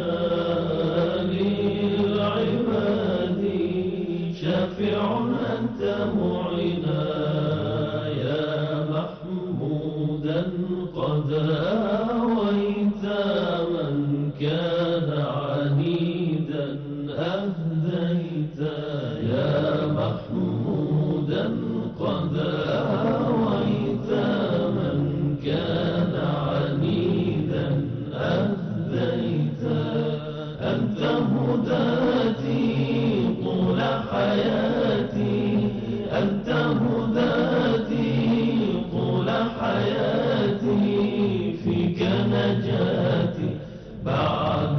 Speaker 2: للعباد شافع أنت معينا يا محمودا قد آويت من كان عنيدا أهديت يا محمودا قد آويت من كان عنيدا أهديت أنت هداتي طول حياتي أنت هداتي طول حياتي فيك نجاتي بعد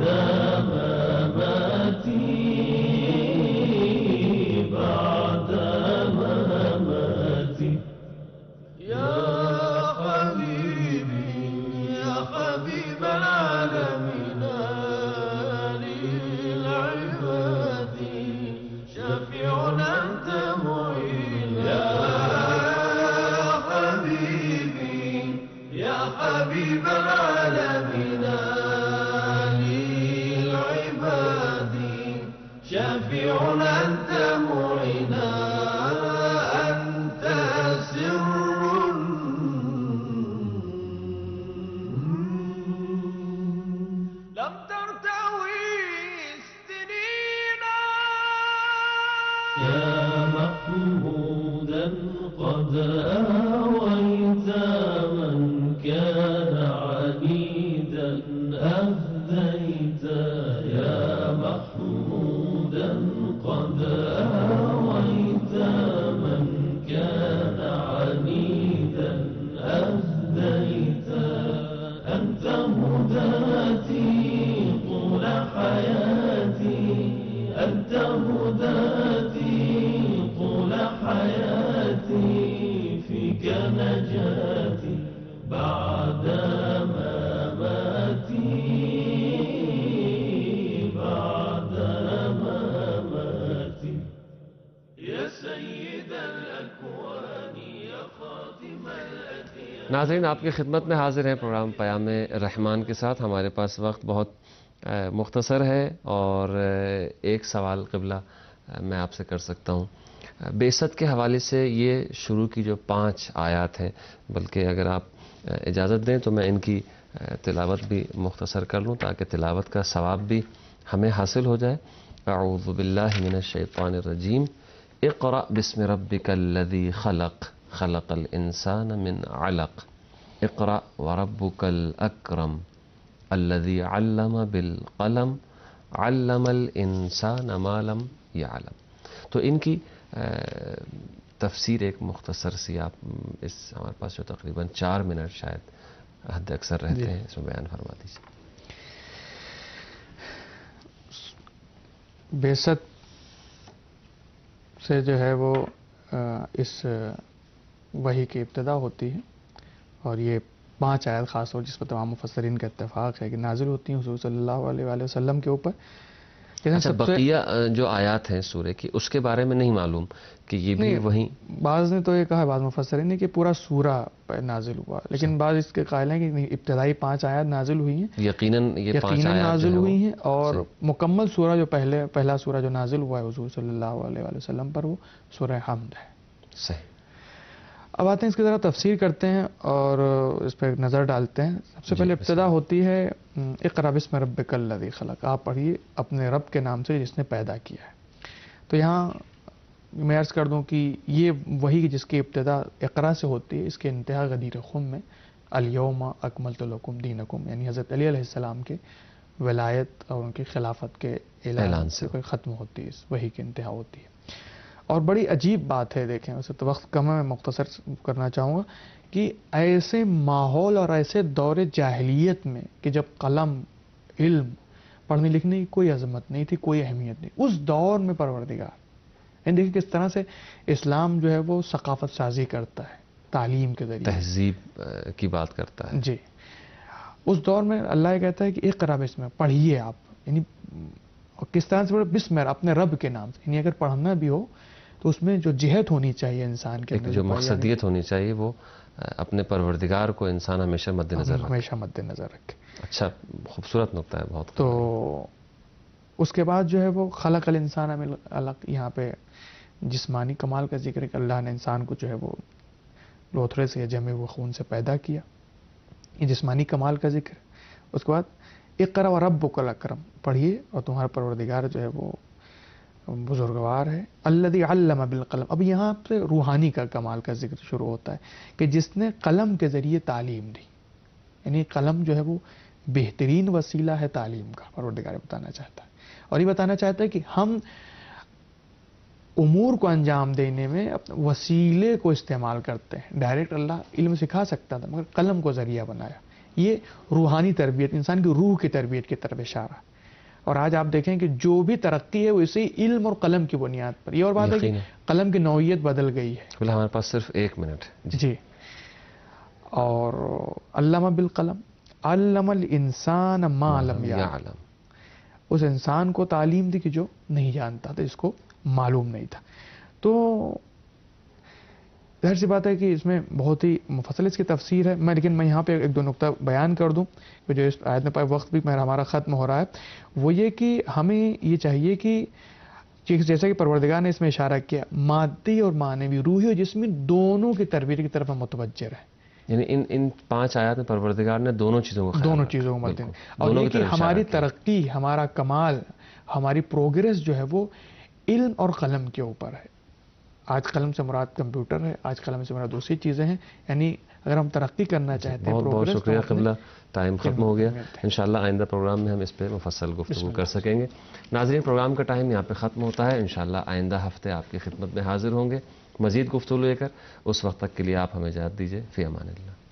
Speaker 2: مماتي بعد مماتي يا حبيبي يا حبيب العالمين للعباد شفيع أنت معين يا حبيبي يا حبيب العالمين للعباد شفيع أنت معينا أنت سر لم ترتوي السنين يا محمودا قد آويت من كان عنيدا أهديت يا محمودا قد آويت من كان عنيدا أهديت أنت هداتي طول حياتي أنت هداتي طول حياتي فيك نجاتي بعد مماتي بعد مماتي يا سيد الأكوان يا خاتم الأديان।
Speaker 1: नाज़रीन, आपकी खिदमत में हाजिर हैं प्रोग्राम पयाम रहमान के साथ। हमारे पास वक्त बहुत मुख्तसर है और एक सवाल क़िबला मैं आपसे कर सकता हूँ। बेइज्जत के हवाले से ये शुरू की जो 5 आयत हैं, बल्कि अगर आप इजाज़त दें तो मैं इनकी तिलावत भी मुख्तसर कर लूँ ताकि तिलावत का सवाब भी हमें हासिल हो जाए। अऊज़ु बिल्लाहि मिनश शैतानिर रजीम। इक़रा बिस्मि रब्बिकल्लज़ी खलक़ खलक़ल इंसान मिन अलक़ इक़रा व रब्बुकल अकरम अल्लज़ी अल्लम बिल क़लम अल्लमल इंसान मा लम यअलम। तो इनकी तफसीर एक मुख्तसर सी आप इस हमारे पास जो तकरीबन 4 मिनट शायद हद अक्सर रहते हैं, इसमें बयान फरमा दीजिए।
Speaker 5: बेइज्जत سے جو ہے وہ اس وحی کی ابتدا ہوتی ہے، اور یہ 5 آیات خاص طور جس پر تمام مفسرین کا اتفاق ہے کہ نازل ہوتی ہیں حضور صلی اللہ علیہ وآلہ وسلم کے اوپر.
Speaker 1: اچھا، بقیہ جو آیات ہیں سورہ کی اس کے بارے میں نہیں معلوم کہ یہ بھی وہیں.
Speaker 5: بعض نے تو یہ کہا، بعض مفسرین نے کہ پورا سورہ نازل ہوا، لیکن بعض اس کے قائل ہیں کہ ابتدائی 5 آیات نازل ہوئی ہیں،
Speaker 1: یقیناً یہ 5
Speaker 5: یقیناً
Speaker 1: آیات
Speaker 5: نازل
Speaker 1: جو ہے
Speaker 5: ہوئی ہیں،
Speaker 1: وہ
Speaker 5: اور مکمل سورہ جو پہلا سورہ جو نازل ہوا ہے حضور صلی اللہ علیہ وآلہ وسلم پر، وہ سورہ حمد ہے.
Speaker 1: صحیح.
Speaker 5: اب آتے ہیں اس کی ذرا تفسیر کرتے ہیں اور اس پہ ایک نظر ڈالتے ہیں. سب سے پہلے ابتدا ہوتی ہے اقرأ بسم ربک الذی خلق، آپ پڑھیے اپنے رب کے نام سے جس نے پیدا کیا ہے. تو یہاں میں عرض کر دوں کہ یہ وہی جس کی ابتدا اقرا سے ہوتی ہے، اس کے انتہا غدیر خم میں الیوم اکملت لکم دینکم، یعنی حضرت علی علیہ السلام کے ولایت اور ان کی خلافت کے اعلان سے ختم ہوتی ہے، اس وحی کی انتہا ہوتی ہے. اور بڑی عجیب بات ہے، دیکھیں ویسے تو وقت کم ہے، میں مختصر کرنا چاہوں گا کہ ایسے ماحول اور ایسے دور جاہلیت میں کہ جب قلم، علم، پڑھنے لکھنے کی کوئی عظمت نہیں تھی، کوئی اہمیت نہیں، اس دور میں پروردگار، یعنی دیکھیں کس طرح سے اسلام جو ہے وہ ثقافت سازی کرتا ہے تعلیم کے ذریعے،
Speaker 1: تہذیب کی بات کرتا ہے.
Speaker 5: جی. اس دور میں اللہ یہ کہتا ہے کہ اقرأ بسم، پڑھیے آپ، یعنی کس طرح سے پڑھے؟ بسم، اپنے رب کے نام سے. یعنی اگر پڑھنا بھی ہو تو اس میں جو جہت ہونی چاہیے انسان کے اندر،
Speaker 1: جو مقصدیت ہونی چاہیے، وہ اپنے پروردگار کو انسان ہمیشہ مد نظر رکھے.
Speaker 5: ہمیشہ مد نظر رکھے.
Speaker 1: اچھا، خوبصورت نقطہ ہے بہت.
Speaker 5: تو اس کے بعد جو ہے وہ خلق الانسان من علق، یہاں پہ جسمانی کمال کا ذکر ہے کہ اللہ نے انسان کو جو ہے وہ لوتھڑے سے یا جمے ہوئے خون سے پیدا کیا، یہ جسمانی کمال کا ذکر. اس کے بعد اقرأ وربک الاکرم، پڑھیے اور تمہارا پروردگار جو ہے وہ بزرگوار ہے. الذی علم بالقلم، اب یہاں سے روحانی کا کمال کا ذکر شروع ہوتا ہے کہ جس نے قلم کے ذریعے تعلیم دی، یعنی قلم جو ہے وہ بہترین وسیلہ ہے تعلیم کا، پروردگار بتانا چاہتا ہے. اور یہ بتانا چاہتا ہے کہ ہم امور کو انجام دینے میں اپنے وسیلے کو استعمال کرتے ہیں. ڈائریکٹ اللہ علم سکھا سکتا تھا مگر قلم کو ذریعہ بنایا. یہ روحانی تربیت، انسان کی روح کی تربیت کی طرف اشارہ. اور آج آپ دیکھیں کہ جو بھی ترقی ہے وہ اسی علم اور قلم کی بنیاد پر. یہ اور بات ہے کہ قلم کی نوعیت بدل گئی ہے.
Speaker 1: ہمارے پاس صرف 1 منٹ.
Speaker 5: جی. اور علم بالقلم، علم الانسان ما لم یعلم، اس انسان کو تعلیم دی کہ جو نہیں جانتا تھا، جس کو معلوم نہیں تھا. تو ظاہر سی بات ہے کہ اس میں بہت ہی مفصل اس کی تفسیر ہے. لیکن میں یہاں پہ 1-2 نقطہ بیان کر دوں کہ جو اس آیت میں وقت بھی ہمارا ختم ہو رہا ہے، وہ یہ کہ ہمیں یہ چاہیے کہ جیسا کہ پروردگار نے اس میں اشارہ کیا، مادی اور معنوی، روحی اور جسمی، دونوں کی تربیت کی طرف ہم متوجہ رہیں.
Speaker 1: یعنی ان 5 آیات میں پروردگار نے دونوں چیزوں کو
Speaker 5: مد نظر، اور یہ کہ ہماری ترقی، ہمارا کمال، ہماری پروگریس جو ہے وہ علم اور قلم کے اوپر ہے. آج قلم سے مراد کمپیوٹر ہے، آج قلم سے مراد دوسری چیزیں ہیں. یعنی اگر ہم ترقی کرنا چاہتے ہیں،
Speaker 1: بہت بہت شکریہ قبلہ. ٹائم ختم ہو گیا. انشاءاللہ آئندہ پروگرام میں ہم اس پہ مفصل گفتگو کر سکیں گے. ناظرین، پروگرام کا ٹائم یہاں پہ ختم ہوتا ہے. انشاءاللہ آئندہ ہفتے آپ کی خدمت میں حاضر ہوں گے مزید گفتگو لے کر. اس وقت تک کے لیے آپ ہمیں اجازت دیجیے. فی امان اللہ.